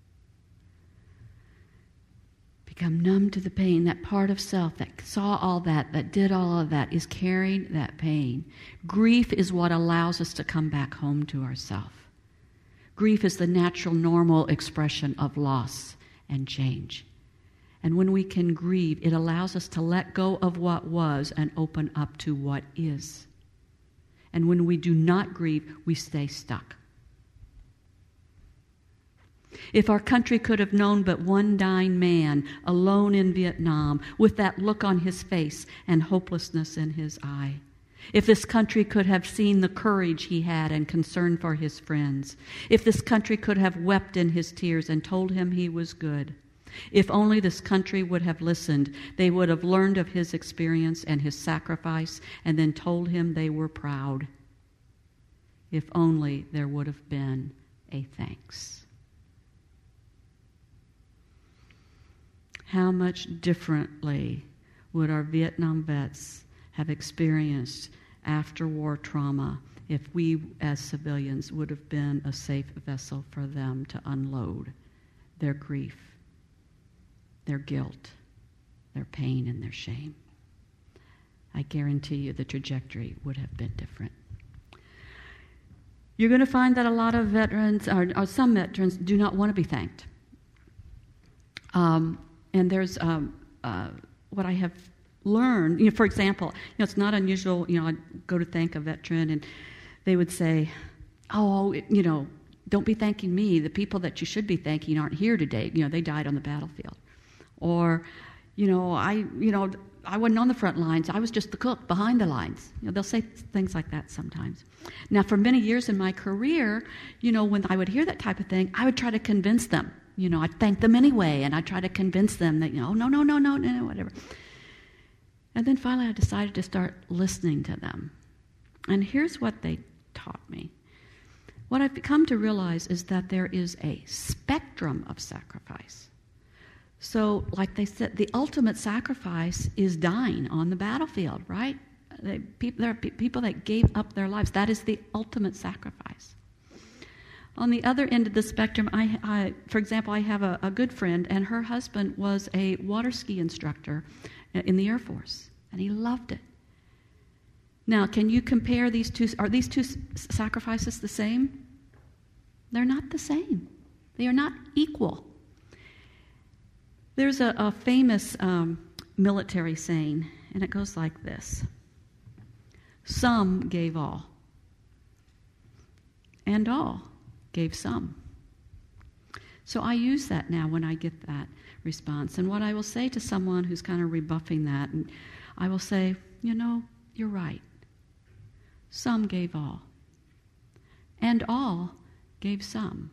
[SPEAKER 3] Become numb to the pain. That part of self that saw all that, that did all of that, is carrying that pain. Grief is what allows us to come back home to ourselves. Grief is the natural, normal expression of loss and change. And when we can grieve, it allows us to let go of what was and open up to what is. And when we do not grieve, we stay stuck. If our country could have known but one dying man alone in Vietnam, with that look on his face and hopelessness in his eye, if this country could have seen the courage he had and concern for his friends, if this country could have wept in his tears and told him he was good, if only this country would have listened, they would have learned of his experience and his sacrifice and then told him they were proud. If only there would have been a thanks. How much differently would our Vietnam vets have experienced after-war trauma if we as civilians would have been a safe vessel for them to unload their grief, their guilt, their pain, and their shame? I guarantee you the trajectory would have been different. You're going to find that a lot of veterans, or, or some veterans, do not want to be thanked. Um, and there's um, uh, what I have learned, you know, for example, you know, it's not unusual, you know, I'd go to thank a veteran and they would say, oh, it, you know, don't be thanking me. The people that you should be thanking aren't here today. You know, they died on the battlefield. Or, you know, I, you know, I wasn't on the front lines. I was just the cook behind the lines. You know, they'll say things like that sometimes. Now, for many years in my career, you know, when I would hear that type of thing, I would try to convince them. You know, I'd thank them anyway, and I'd try to convince them that, you know, no, no, no, no, no, no, whatever. And then finally I decided to start listening to them. And here's what they taught me. What I've come to realize is that there is a spectrum of sacrifice. So, like they said, the ultimate sacrifice is dying on the battlefield, right? They, people, there are pe- people that gave up their lives. That is the ultimate sacrifice. On the other end of the spectrum, I, I for example, I have a, a good friend, and her husband was a water ski instructor in the Air Force, and he loved it. Now, can you compare these two? Are these two sacrifices the same? They're not the same. They are not equal. There's a, a famous um, military saying, and it goes like this. Some gave all, and all gave some. So I use that now when I get that response. And what I will say to someone who's kind of rebuffing that, and I will say, you know, you're right. Some gave all, and all gave some.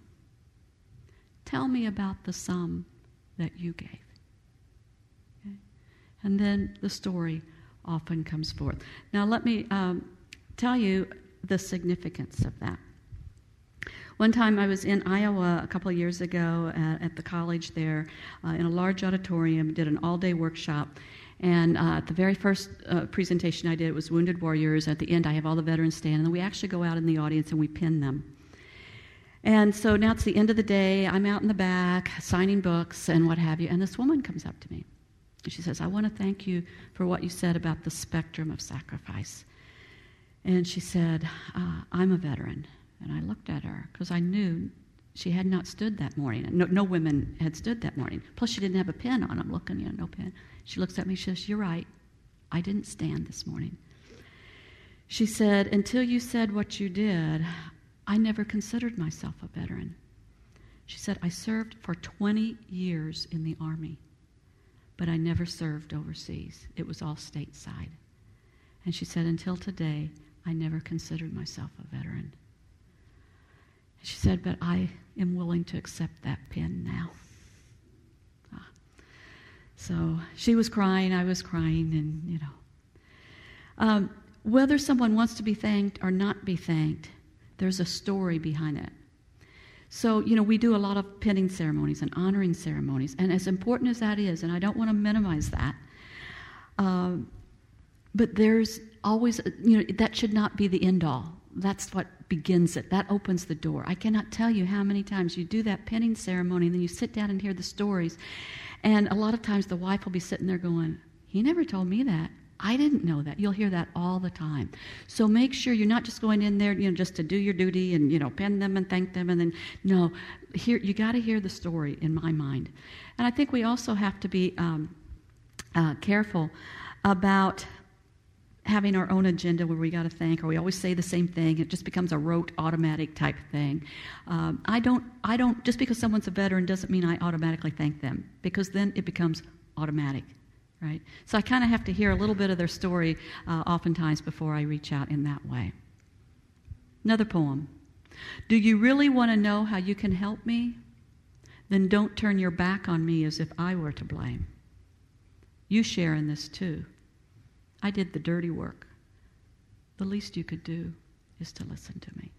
[SPEAKER 3] Tell me about the some that you gave. Okay? And then the story often comes forth. Now let me um, tell you the significance of that. One time I was in Iowa a couple of years ago at, at the college there uh, in a large auditorium, did an all-day workshop. And uh, at the very first uh, presentation I did was Wounded Warriors. At the end, I have all the veterans stand, and then we actually go out in the audience and we pin them. And so now it's the end of the day. I'm out in the back signing books and what have you. And this woman comes up to me. And she says, I want to thank you for what you said about the spectrum of sacrifice. And she said, uh, I'm a veteran. And I looked at her because I knew she had not stood that morning. No, no women had stood that morning. Plus, she didn't have a pin on. I'm looking, you know, no pin. She looks at me, she says, you're right. I didn't stand this morning. She said, until you said what you did, I never considered myself a veteran. She said, I served for twenty years in the Army, but I never served overseas. It was all stateside. And she said, until today, I never considered myself a veteran. She said, but I am willing to accept that pin now. Ah. So she was crying, I was crying, and, you know. Um, whether someone wants to be thanked or not be thanked, there's a story behind it. So, you know, we do a lot of pinning ceremonies and honoring ceremonies, and as important as that is, and I don't want to minimize that, um, but there's always, you know, that should not be the end-all. That's what begins it. That opens the door. I cannot tell you how many times you do that pinning ceremony and then you sit down and hear the stories. And a lot of times the wife will be sitting there going, he never told me that. I didn't know that. You'll hear that all the time. So make sure you're not just going in there, you know, just to do your duty and, you know, pin them and thank them and then, no, here, you got to hear the story in my mind. And I think we also have to be um, uh, careful about having our own agenda where we got to thank, or we always say the same thing. It just becomes a rote, automatic type thing. Um, I don't, I don't, just because someone's a veteran doesn't mean I automatically thank them, because then it becomes automatic, right? So I kind of have to hear a little bit of their story uh, oftentimes before I reach out in that way. Another poem. Do you really want to know how you can help me? Then don't turn your back on me as if I were to blame. You share in this too. I did the dirty work. The least you could do is to listen to me.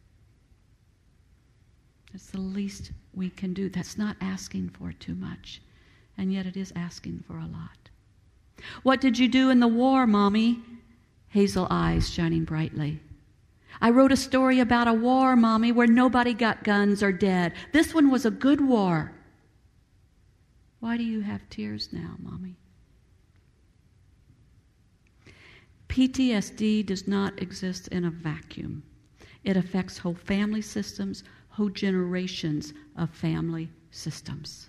[SPEAKER 3] That's the least we can do. That's not asking for too much, and yet it is asking for a lot. What did you do in the war, Mommy? Hazel eyes shining brightly. I wrote a story about a war, Mommy, where nobody got guns or dead. This one was a good war. Why do you have tears now, Mommy? P T S D does not exist in a vacuum. It affects whole family systems, whole generations of family systems.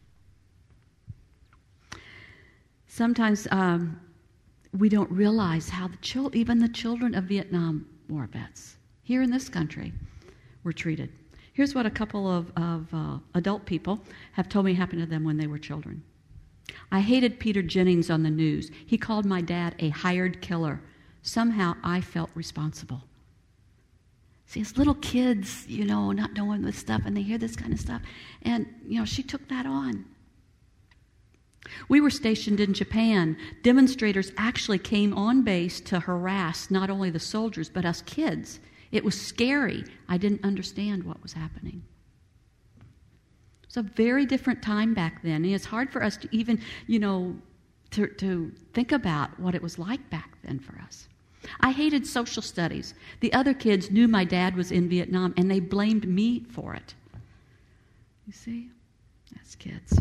[SPEAKER 3] Sometimes um, we don't realize how the chil- even the children of Vietnam War vets here in this country were treated. Here's what a couple of, of uh, adult people have told me happened to them when they were children. I hated Peter Jennings on the news. He called my dad a hired killer. Somehow I felt responsible. See, as little kids, you know, not knowing this stuff, and they hear this kind of stuff, and, you know, she took that on. We were stationed in Japan. Demonstrators actually came on base to harass not only the soldiers, but us kids It was scary. I didn't understand what was happening. It's a very different time back then. And it's hard for us to even, you know, to, to think about what it was like back then for us. I hated social studies. The other kids knew my dad was in Vietnam, and they blamed me for it. You see? That's kids.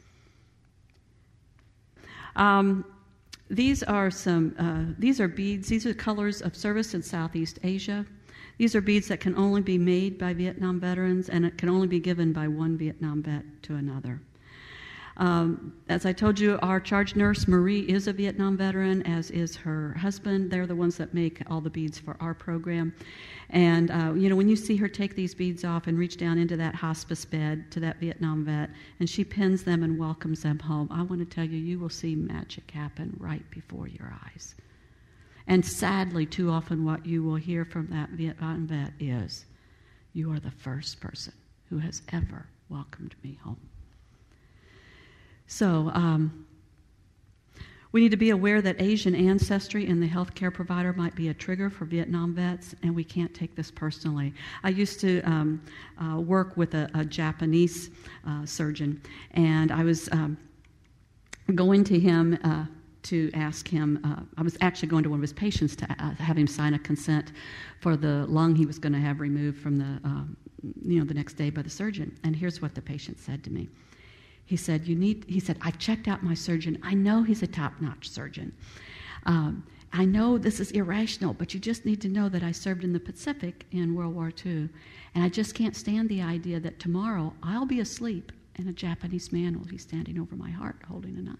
[SPEAKER 3] Um, these are some, uh, these are beads. These are colors of service in Southeast Asia. These are beads that can only be made by Vietnam veterans, and it can only be given by one Vietnam vet to another. Um, as I told you, our charge nurse, Marie, is a Vietnam veteran, as is her husband. They're the ones that make all the beads for our program. And, uh, you know, when you see her take these beads off and reach down into that hospice bed to that Vietnam vet, and she pins them and welcomes them home, I want to tell you, you will see magic happen right before your eyes. And sadly, too often what you will hear from that Vietnam vet is, you are the first person who has ever welcomed me home. So um, we need to be aware that Asian ancestry in the healthcare provider might be a trigger for Vietnam vets, and we can't take this personally. I used to um, uh, work with a, a Japanese uh, surgeon, and I was um, going to him uh, to ask him, uh, I was actually going to one of his patients to uh, have him sign a consent for the lung he was going to have removed from the, um, you know, the next day by the surgeon. And here's what the patient said to me. He said, "You need." He said, "I checked out my surgeon. I know he's a top-notch surgeon. Um, I know this is irrational, but you just need to know that I served in the Pacific in World War Two, and I just can't stand the idea that tomorrow I'll be asleep and a Japanese man will be standing over my heart holding a knife."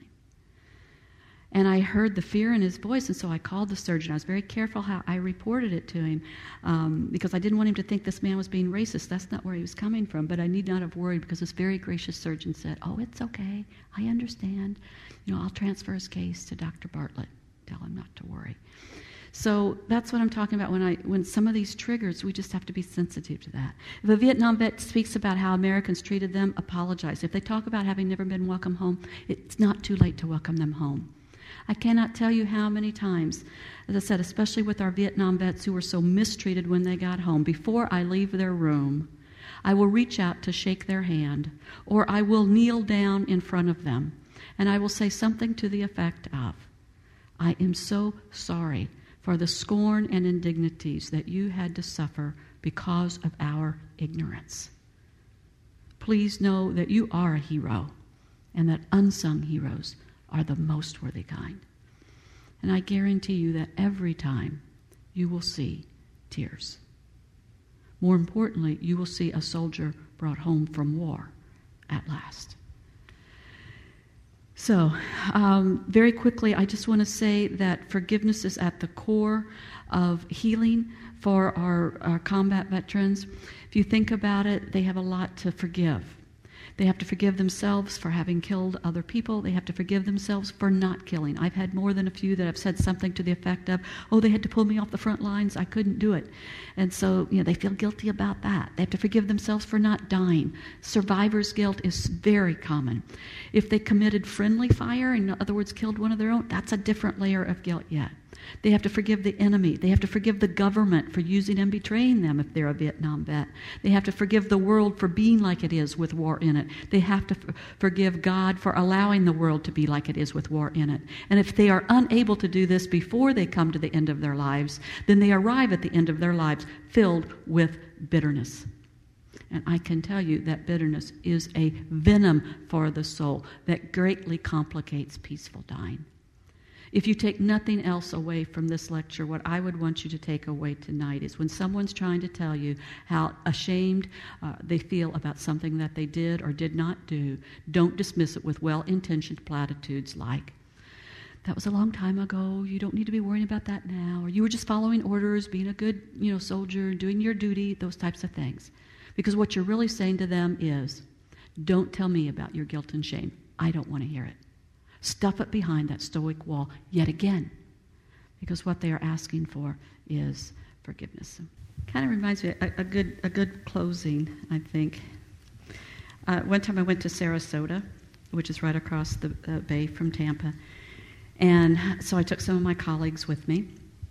[SPEAKER 3] And I heard the fear in his voice, and so I called the surgeon. I was very careful how I reported it to him um, because I didn't want him to think this man was being racist. That's not where he was coming from, but I need not have worried because this very gracious surgeon said, "Oh, it's okay. I understand. You know, I'll transfer his case to Doctor Bartlett. Tell him not to worry." So that's what I'm talking about when I when some of these triggers, we just have to be sensitive to that. If a Vietnam vet speaks about how Americans treated them, apologize. If they talk about having never been welcome home, it's not too late to welcome them home. I cannot tell you how many times, as I said, especially with our Vietnam vets who were so mistreated when they got home, before I leave their room, I will reach out to shake their hand, or I will kneel down in front of them, and I will say something to the effect of, "I am so sorry for the scorn and indignities that you had to suffer because of our ignorance. Please know that you are a hero, and that unsung heroes are the most worthy kind." And I guarantee you that every time you will see tears. More importantly, you will see a soldier brought home from war at last. So, um, very quickly, I just want to say that forgiveness is at the core of healing for our, our combat veterans. If you think about it, they have a lot to forgive. They have to forgive themselves for having killed other people. They have to forgive themselves for not killing. I've had more than a few that have said something to the effect of, "Oh, they had to pull me off the front lines. I couldn't do it." And so, you know, they feel guilty about that. They have to forgive themselves for not dying. Survivor's guilt is very common. If they committed friendly fire, in other words, killed one of their own, that's a different layer of guilt yet. They have to forgive the enemy. They have to forgive the government for using and betraying them if they're a Vietnam vet. They have to forgive the world for being like it is with war in it. They have to f- forgive God for allowing the world to be like it is with war in it. And if they are unable to do this before they come to the end of their lives, then they arrive at the end of their lives filled with bitterness. And I can tell you that bitterness is a venom for the soul that greatly complicates peaceful dying. If you take nothing else away from this lecture, what I would want you to take away tonight is when someone's trying to tell you how ashamed uh, they feel about something that they did or did not do, don't dismiss it with well-intentioned platitudes like, "That was a long time ago, you don't need to be worrying about that now," or "You were just following orders, being a good, you know, soldier, doing your duty," those types of things. Because what you're really saying to them is, "Don't tell me about your guilt and shame. I don't want to hear it. Stuff it behind that stoic wall yet again," because what they are asking for is forgiveness. Kind of reminds me a, a good a good closing, I think. Uh, one time I went to Sarasota, which is right across the uh, bay from Tampa, and so I took some of my colleagues with me.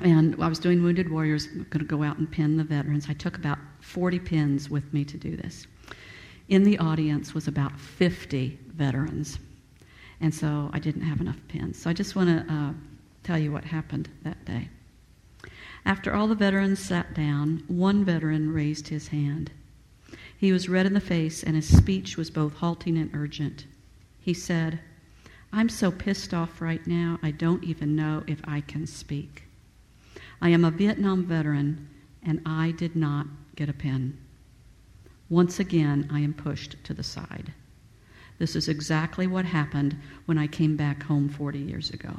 [SPEAKER 3] And I was doing Wounded Warriors, I'm going to go out and pin the veterans. I took about forty pins with me to do this. In the audience was about fifty veterans, and so I didn't have enough pins. So I just want to uh, tell you what happened that day. After all the veterans sat down, one veteran raised his hand. He was red in the face, and his speech was both halting and urgent. He said, "I'm so pissed off right now, I don't even know if I can speak. I am a Vietnam veteran, and I did not get a pin. Once again, I am pushed to the side. This is exactly what happened when I came back home forty years ago."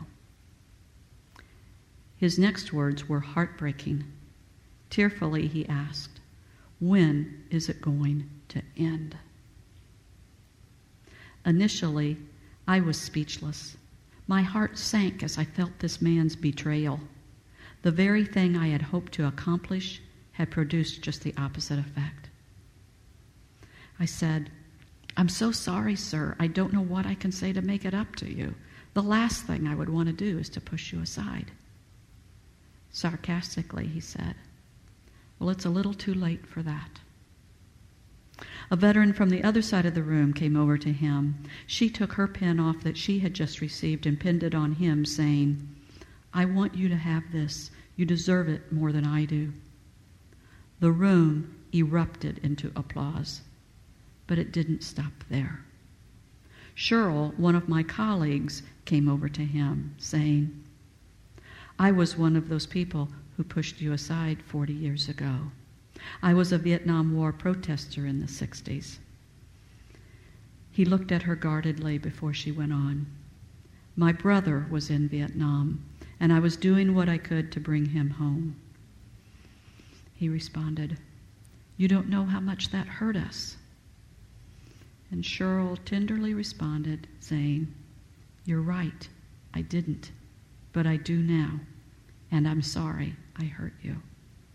[SPEAKER 3] His next words were heartbreaking. Tearfully, he asked, "When is it going to end?" Initially, I was speechless. My heart sank as I felt this man's betrayal. The very thing I had hoped to accomplish had produced just the opposite effect. I said, "I'm so sorry, sir. I don't know what I can say to make it up to you. The last thing I would want to do is to push you aside." Sarcastically, he said, "Well, it's a little too late for that." A veteran from the other side of the room came over to him. She took her pin off that she had just received and pinned it on him, saying, "I want you to have this. You deserve it more than I do." The room erupted into applause, but it didn't stop there. Cheryl, one of my colleagues, came over to him, saying, "I was one of those people who pushed you aside forty years ago. I was a Vietnam War protester in the sixties. He looked at her guardedly before she went on. "My brother was in Vietnam, and I was doing what I could to bring him home." He responded, "You don't know how much that hurt us." And Cheryl tenderly responded, saying, "You're right, I didn't, but I do now, and I'm sorry I hurt you."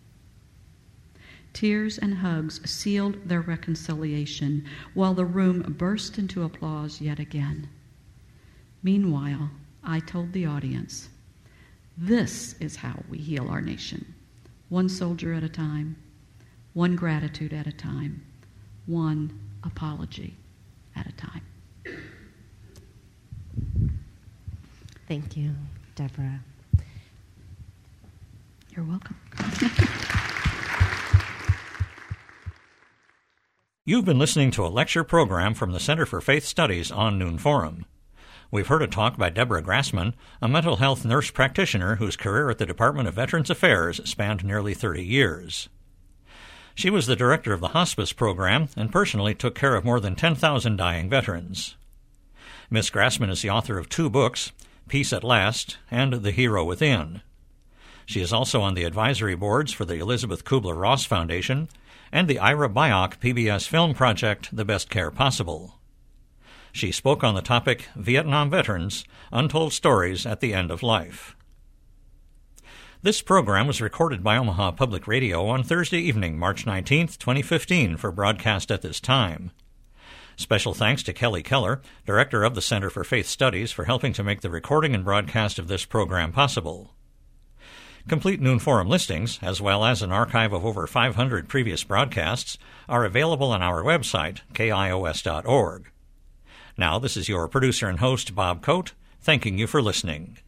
[SPEAKER 3] Tears and hugs sealed their reconciliation, while the room burst into applause yet again. Meanwhile, I told the audience, this is how we heal our nation, one soldier at a time, one gratitude at a time, one apology at a time.
[SPEAKER 2] Thank you, Deborah.
[SPEAKER 3] You're welcome.
[SPEAKER 1] You've been listening to a lecture program from the Center for Faith Studies on Noon Forum. We've heard a talk by Deborah Grassman, a mental health nurse practitioner whose career at the Department of Veterans Affairs spanned nearly thirty years. She was the director of the hospice program and personally took care of more than ten thousand dying veterans. Miss Grassman is the author of two books, Peace at Last and The Hero Within. She is also on the advisory boards for the Elizabeth Kubler-Ross Foundation and the Ira Byock P B S film project, The Best Care Possible. She spoke on the topic Vietnam Veterans, Untold Stories at the End of Life. This program was recorded by Omaha Public Radio on Thursday evening, March nineteenth, twenty fifteen, for broadcast at this time. Special thanks to Kelly Keller, Director of the Center for Faith Studies, for helping to make the recording and broadcast of this program possible. Complete Noon Forum listings, as well as an archive of over five hundred previous broadcasts, are available on our website, K I O S dot org. Now, this is your producer and host, Bob Coate, thanking you for listening.